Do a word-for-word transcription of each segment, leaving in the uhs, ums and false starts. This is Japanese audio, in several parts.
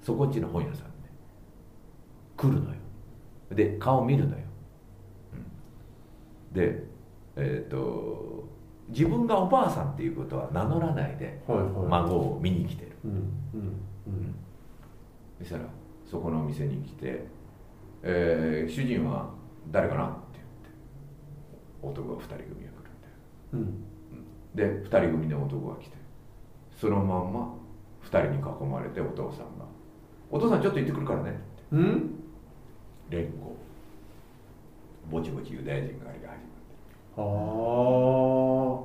そこっちの本屋さんね来るのよ。で顔見るのよ、うん、でえっ、ー、と自分がおばあさんっていうことは名乗らないで孫を見に来てる、うんうんうん、そしたらそこのお店に来て、えー、主人は誰かなって言って男がふたり組が来るんだよ、うんうん、でふたり組の男が来てそのまんまふたりに囲まれてお父さんが「お父さんちょっと行ってくるからね」って、うん、連呼ぼちぼちユダヤ人狩りが始まってる。あ、うん、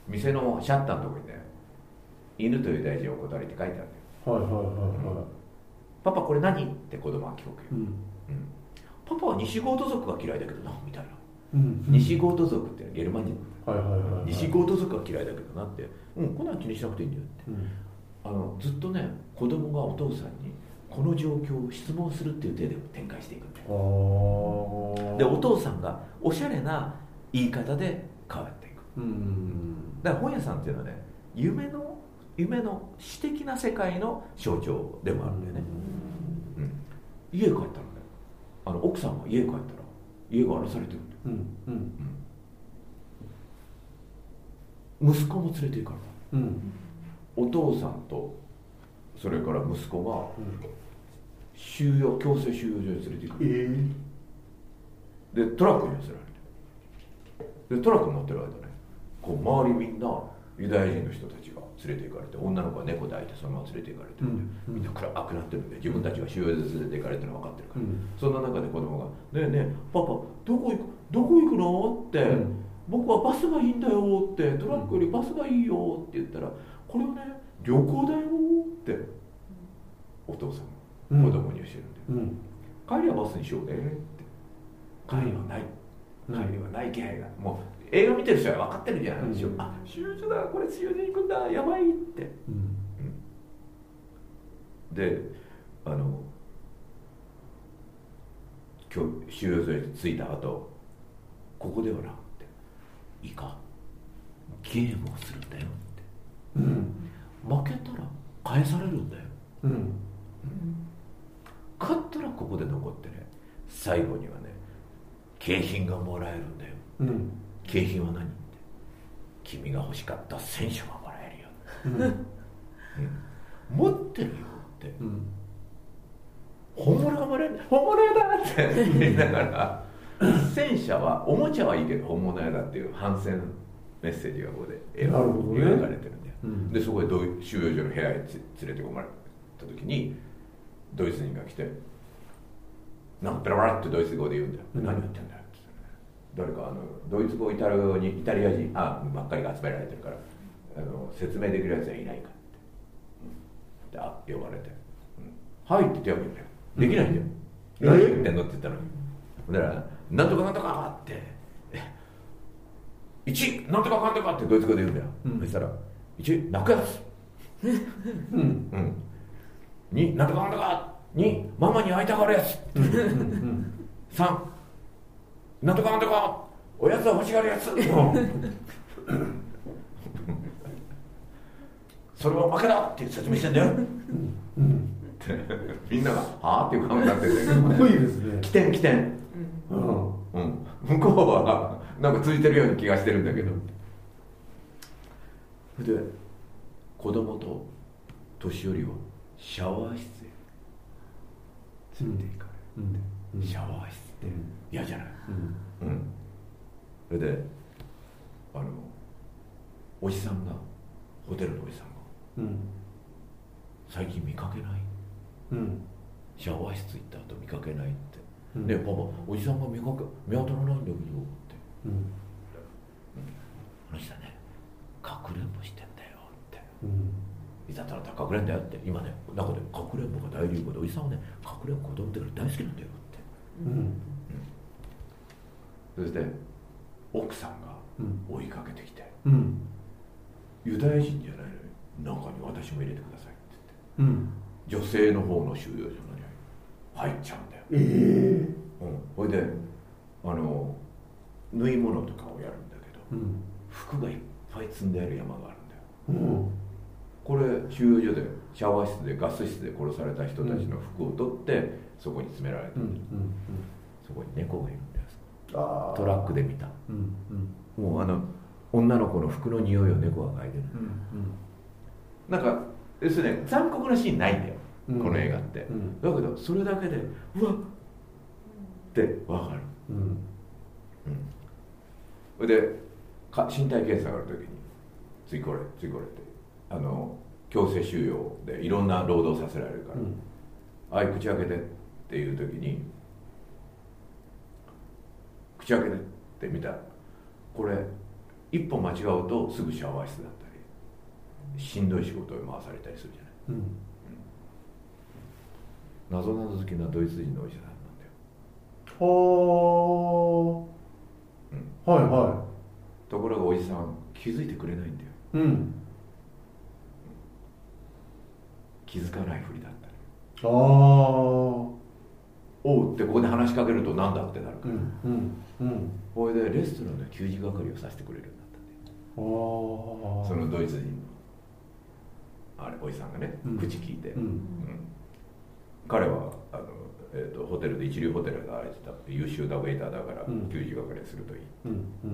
店のシャッターのところにね犬とユダヤ人をお断りって書いてあるんだよ。はいはいはいはい、うん、パパこれ何って子供は聞くよ、うんうん、パパは西ゴート族が嫌いだけどなみたいな、うん、西ゴート族ってゲルマン人、はいはいはいはい、西ゴート族が嫌いだけどなって、うん、こんなの気にしなくていいんだよって、うん、あのずっとね子供がお父さんにこの状況を質問するっていう手で展開していくんだよ。でお父さんがおしゃれな言い方で変わっていく、うん、だから本屋さんっていうのはね夢の夢の詩的な世界の象徴でもあるんだよね、うんうん、家帰ったらねあの奥さんが家帰ったら家が荒らされてるんだよ、うんうん、息子も連れて行かれた、うん、お父さんとそれから息子が収容強制収容所に連れて行かれた、えー、でトラックに乗せられてでトラックに乗ってる間ねこう周りみんなユダヤ人の人たちが連れて行かれて女の子は猫抱いてそのまま連れて行かれてるんで、うん、みんな暗くなってるんで自分たちが収容所で連れて行かれてるの分かってるから、うん、そんな中で子供が「ねえねえパパどこ行くどこ行くの?」って、うん、僕はバスがいいんだよってトラックよりバスがいいよって言ったらこれはね旅行だよってお父さんが子供に教えるんで、うん、帰りはバスにしようねって帰りはない、帰りはない気配がもう映画見てる人は分かってるじゃないですか、うん、あ収容所だこれ収容所に行くんだやばいって、うんうん、であの今日収容所に着いた後ここではなっていいかゲームをするんだよって、うん、負けたら返されるんだよ、うんうん、勝ったらここで残ってね最後にはね景品がもらえるんだよ、うん、景品は何って君が欲しかった戦車がもらえるよ、うんうん、持ってるよって、うん、本物がもらえる本物屋だって言いながら戦車はおもちゃはいいけど本物屋だっていう反戦メッセージがここで描かれてるんだよ、うん、でそこで収容所の部屋へ連れてこまれた時にドイツ人が来てなんかペラペラってドイツ語で言うんだよ、うん、何言ってんだよって誰かあのドイツ語イタリア語にイタリア人あばっかりが集められてるからあの説明できるやつはいないかって、うん、であ呼ばれて、うん、はいって手を挙げるんだよできないんだよ、うん、何言ってんのって言ったのにだからなんとかなんとかっていちなんとかかんとかってドイツ語で言うんだよ、うん、そしたらいち泣くやつうん、うん、になんとかなんとかにママに会いたがるやつさんなんとかなんとかおやつは欲しがるやつそれは負けだって説明してんだよみんながはあっていう顔になっててすごいですね起点起点、うんうん、向こうはなんかついてるような気がしてるんだけどで子供と年寄りをシャワー室へ連れて行かれる、うん、シャワー室って嫌じゃない、うんうん、それであのおじさんがホテルのおじさんが、うん、最近見かけない、うん、シャワー室行った後見かけないって、うん、ねえパパおじさんが見かけ見当たらないんだけどって、うんうん、あの人はねかくれんぼしてんだよって、うんいざとなったらかくれんだよって今ね中でかくれんぼが大流行でおじさんはねかくれんぼ子供の時から大好きなんだよって、うんうん、そして奥さんが追いかけてきて、うん、ユダヤ人じゃないのに中に私も入れてくださいって言って、うん、女性の方の収容所に入っちゃうんだよ、えーうん、それであの縫い物とかをやるんだけど、うん、服がいっぱい積んである山があるんだよ、うんこれ収容所でシャワー室でガス室で殺された人たちの服を取ってそこに詰められた、うんうんうん、そこに猫がいるんだよ。あトラックで見た、うんうん、もうあの女の子の服の匂いを猫が嗅いでる、うんうん、なんか要するに、ね、残酷なシーンないんだよ、うん、この映画って、うん、だけどそれだけでうわっって分かる、うんうん、でか身体検査がある時に次これ次これってあの強制収容でいろんな労働させられるから、うん、あい口開けてっていう時に口開けてって見たらこれ一歩間違うとすぐシャワー室だったりしんどい仕事を回されたりするじゃない、うんうん、謎謎好きなドイツ人のお医者さんなんだよ。 はあ、うん、はいはい。 ところがおじさん気づいてくれないんだよ、うん、気づかないふりだったり、ああおうってここで話しかけるとなんだってなるから、うんうんうん、これでレストランの給仕係をさせてくれるようになったんで、あそのドイツ人のあれおじさんがね、うん、口聞いて、うんうん、彼はあの、えー、とホテルで一流ホテルがあれてた優秀なウェイターだから、うん、給仕係するといい、うんうんうんうん、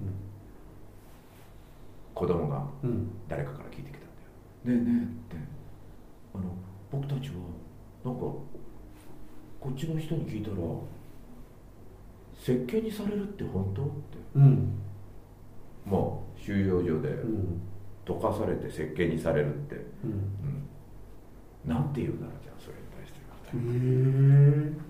子供が誰かから聞いてきたんだよ、ねえねえってあの僕たちはなんかこっちの人に聞いたら設計にされるって本当って、うん、まあ収容所で溶かされて設計にされるって、うんうん、なんて言うならじゃあそれに対してへえ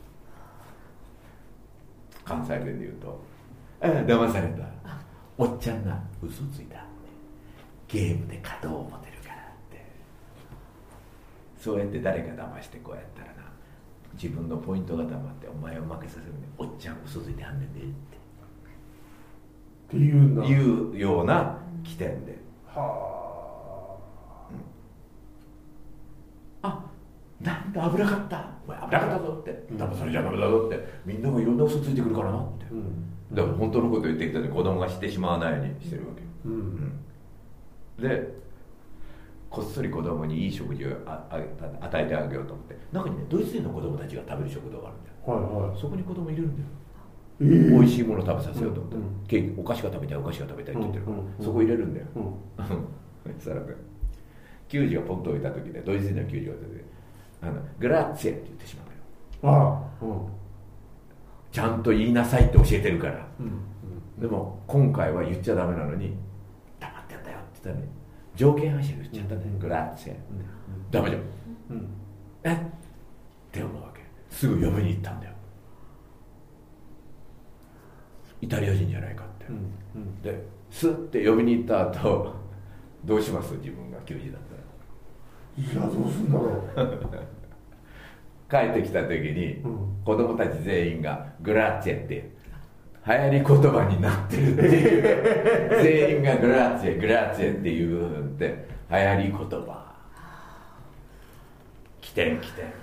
関西弁で言うとああ騙されたおっちゃんが嘘ついたゲームで勝とう思ってるからってそうやって誰か騙してこうやったらな自分のポイントがたまってお前を負けさせるんでおっちゃん嘘ついてはんねんでってっていうんだいうような起点で、はあ、うん、あなんだ危なかったお前危なかったぞって、うん、騙されちゃダメだぞってみんながいろんな嘘ついてくるからなって、うん、だから本当のこと言ってきたのに子供が知ってしまわないようにしてるわけ、うんうん、でこっそり子供にいい食事をああ与えてあげようと思って中にねドイツ人の子供たちが食べる食堂があるんだよ、はいはい、そこに子供入れるんだよ、えー、美味しいものを食べさせようと思って、うんうん、ケーキお菓子が食べたいお菓子が食べたいって言ってるから、うんうん、そこ入れるんだよ、うん、そしたら給仕がポンと置いた時でドイツ人の給仕が置いた時であのグラッツェって言ってしまうのよ、ああ、うん、ちゃんと言いなさいって教えてるから、うんうん、でも今回は言っちゃダメなのに黙ってんだよって言ったらね条件反射で言っちゃったね、うん、グラッツェ、うん、ダメじゃん、うん、えって思うわけすぐ呼びに行ったんだよイタリア人じゃないかって、うんうん、でスッて呼びに行った後どうします自分が給仕だったらいやどうすんだろう帰ってきた時に、うん、子供たち全員がグラッツェって流行り言葉になってるっていう全員がグラッツェグラッツェっていうって流行り言葉起点起点、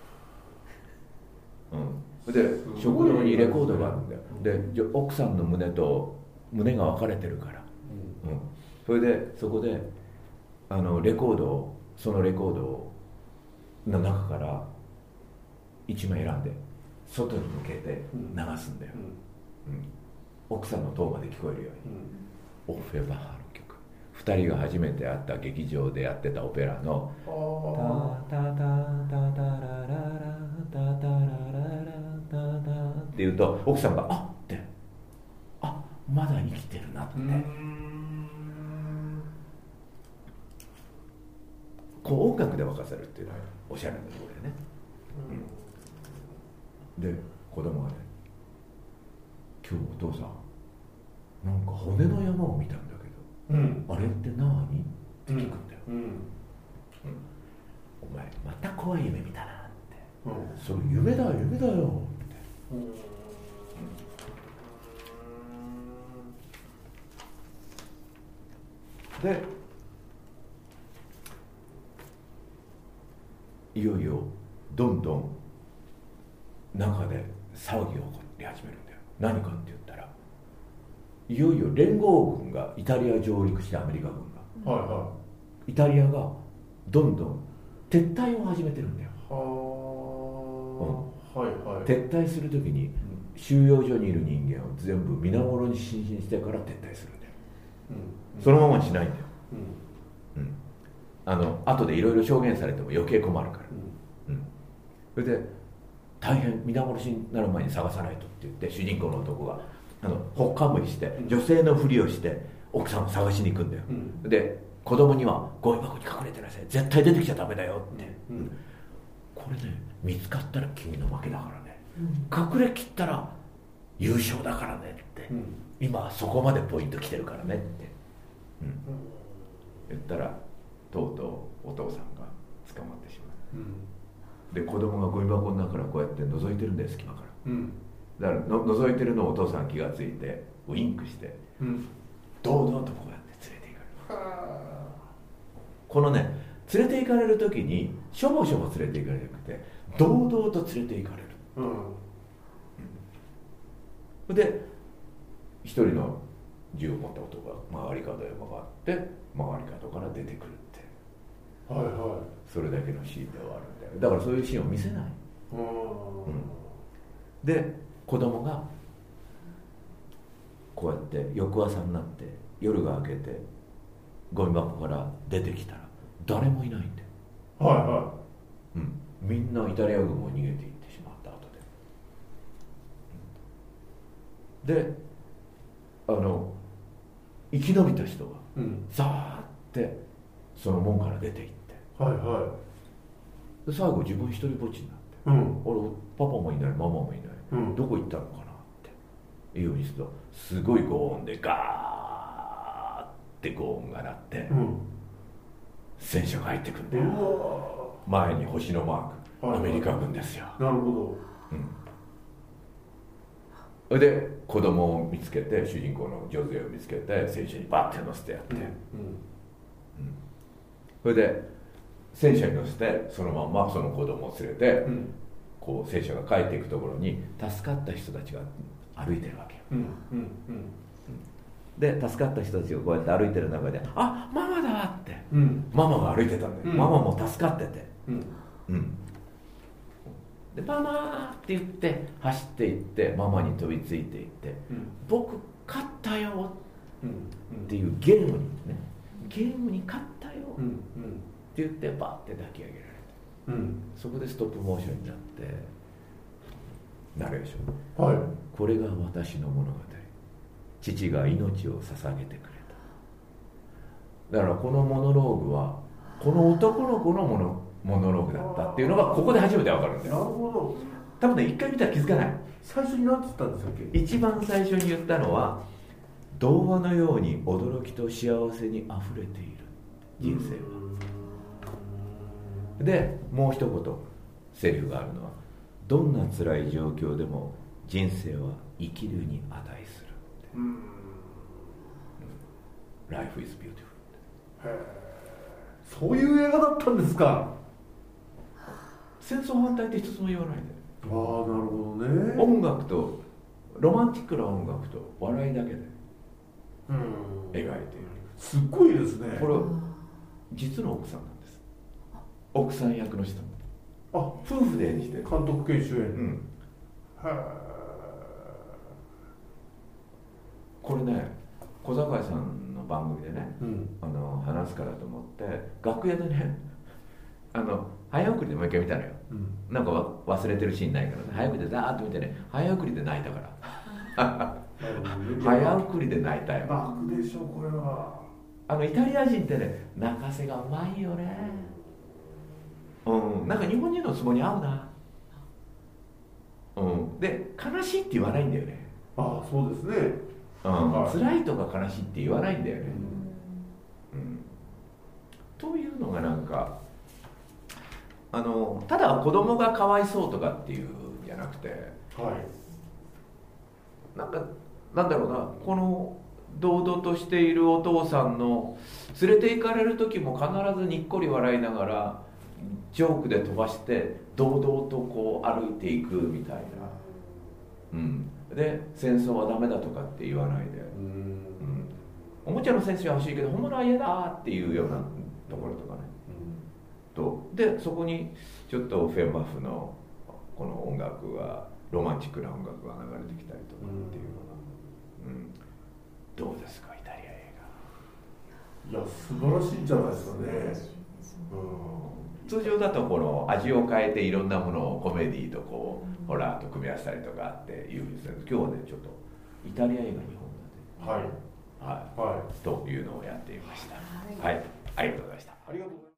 うん、で食堂にレコードがあるんだよで奥さんの胸と胸が分かれてるから、うんうん、それでそこであのレコードをそのレコードの中からいちまい選んで外に向けて流すんだよ、うんうん、奥さんの塔まで聞こえるように、うん、オフェバハの曲ふたりが初めて会った劇場でやってたオペラのタタタタタラララタタラララタタって言うと奥さんがあってあまだ生きてるなって、うん、こう音楽で沸かせるっていうのはおしゃれなところでね、うん、で子供がね今日お父さんなんか骨の山を見たんだけど、うん、あれって何って聞くんだよ、うんうんうん、お前また怖い夢見たなって、うん、それ夢だ夢だよって、うん、でいよいよどんどん中で騒ぎが起こり始めるんだよ何かって言ったらいよいよ連合軍がイタリア上陸してアメリカ軍が、はいはい、イタリアがどんどん撤退を始めてるんだよ。は、 うん、はいはい。 撤退するときに収容所にいる人間を全部皆殺にししてから撤退するんだよ、うん、そのままにしないんだよ、うんうん、あの後でいろいろ証言されても余計困るから、うんうん、それで大変皆殺しになる前に探さないとって言って主人公の男があのほっかむりして女性のふりをして奥さんを探しに行くんだよ、うん、で子供にはゴミ箱に隠れてなさい、絶対出てきちゃダメだよって、うんうん、これね見つかったら君の負けだからね、隠れきったら優勝だからねって、うん、今そこまでポイント来てるからねって、うん、言ったらとうとうお父さんが捕まってしまう、うん、で子供がゴミ箱の中からこうやって覗いてるんだよ隙間から、うん、だからの覗いてるのをお父さん気がついてウインクして、うん、堂々とこうやって連れて行かれる。このね連れて行かれる時にしょぼしょぼ連れて行かれなくて堂々と連れて行かれる、うん、で一人の銃を持った男が曲がり角へ曲がって曲がり角から出てくるって、はいはい、それだけのシーンで終わるんだよ。だからそういうシーンを見せない、うん、で子供がこうやって翌朝になって夜が明けてゴミ箱から出てきたら誰もいないんだよ、はいはい、うん、みんなイタリア軍も逃げていってしまった後で、であの生き延びた人がザーってその門から出ていって、はいはい、で最後自分一人ぼっちになって、うん、俺パパもいないママもいない、うん、どこ行ったのかなっていうようにするとすごい轟音でガーって轟音が鳴って、うん、戦車が入ってくんだよ。前に星のマーク、はいはい、アメリカ軍ですよ。なるほど、うん、で子供を見つけて主人公のジョゼを見つけて戦車にバッて乗せてやって、うんうんうん、それで戦車に乗せてそのまんまその子供を連れて、うん、こう戦車が帰っていくところに助かった人たちが歩いてるわけよ、うんうんうん、で助かった人たちがこうやって歩いてる中であママだって、うん、ママが歩いてたんだよ、うん、ママも助かってて、うんうん、でママって言って走っていってママに飛びついていって、うん、僕勝ったよっていうゲームにねゲームに勝ったよって言ってバッて抱き上げられて、うん、そこでストップモーションになってナレーション、はい、これが私の物語、父が命を捧げてくれた。だからこのモノローグはこの男の子のモノ、モノローグだったっていうのがここで初めて分かるんだよ。なるほど。多分ね一回見たら気づかない。 最初に何て言ったんですかっけ。 一番最初に言ったのは童話のように驚きと幸せにあふれている人生は。でもう一言セリフがあるのはどんな辛い状況でも人生は生きるに値する。うん、Life is beautiful。 へー、そういう映画だったんですか。 戦争反対って一つも言わないで。 ああなるほどね。 音楽とロマンチックな音楽と笑いだけで描いている。 すっごいですね。 これ実の奥さんなんです。奥さん役の人もあ夫婦で演じてる。 監督兼主演、うん、 はこれね小坂井さんの番組でね、うん、あの話すからと思って楽屋でねあの早送りでもう一回見たのよ、うん、なんか忘れてるシーンないからね早送りでザーッと見てね早送りで泣いたから早送りで泣いたよ。 泣くでしょこれは。 あのイタリア人ってね泣かせがうまいよね、うん、なんか日本人のツボに合うな、うん、で悲しいって言わないんだよね。 ああそうですね。 うん、辛いとか悲しいって言わないんだよね、うんうん、というのがなんかあのただ子供がかわいそうとかっていうんじゃなくて、はい、なんかなんだろうなこの堂々としているお父さんの連れて行かれる時も必ずにっこり笑いながらジョークで飛ばして堂々とこう歩いていくみたいな、うんで戦争はダメだとかって言わないで、うん、うん、おもちゃの戦士は欲しいけど本物は嫌だっていうようなところとかね、 とでそこにちょっとフェンバフのこの音楽がロマンチックな音楽が流れてきたりとかっていうのが、うん、どうですかイタリア映画。いや素晴らしいんじゃないですかね。 うん、通常だとこの味を変えていろんなものをコメディとこう、うん、ホラーと組み合わせたりとかっていうふうにするんですけど、今日はねちょっとイタリア映画にほん立て、はいはい、はい、というのをやってみました。はい、はい、ありがとうございました。 ありがとうございます。